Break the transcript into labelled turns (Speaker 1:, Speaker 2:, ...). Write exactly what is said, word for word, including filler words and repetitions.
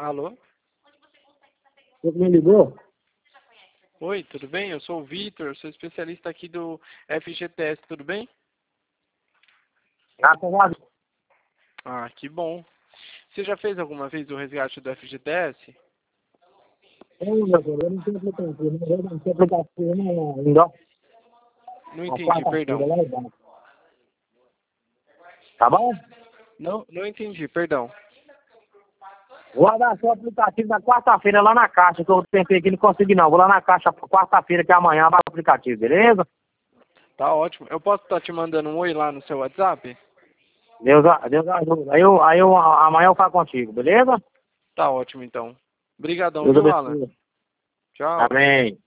Speaker 1: Alô?
Speaker 2: Você que me ligou?
Speaker 1: Oi, tudo bem? Eu sou o Vitor, sou especialista aqui do F G T S, tudo bem?
Speaker 2: Ah, tá.
Speaker 1: Ah, que bom. Você já fez alguma vez o resgate do F G T S?
Speaker 2: Eu não tenho aplicativo, eu não tenho aplicativo não, ainda.
Speaker 1: Não
Speaker 2: Na
Speaker 1: entendi,
Speaker 2: quarta-feira,
Speaker 1: perdão.
Speaker 2: lá embaixo. Tá bom?
Speaker 1: Não, não entendi, perdão.
Speaker 2: Vou abaixar o aplicativo na quarta-feira lá na caixa, que eu tentei aqui e não consegui não. Vou lá na caixa quarta-feira, que é amanhã, abaixo o aplicativo, beleza?
Speaker 1: Tá ótimo. Eu posso estar te mandando um oi lá no seu WhatsApp?
Speaker 2: Deus, a- Deus ajuda. Aí eu, aí eu, amanhã eu falo contigo, beleza?
Speaker 1: Tá ótimo, então. Obrigadão,
Speaker 2: Deus
Speaker 1: viu, Alan?
Speaker 2: abençoe.
Speaker 1: Tchau.
Speaker 2: Amém.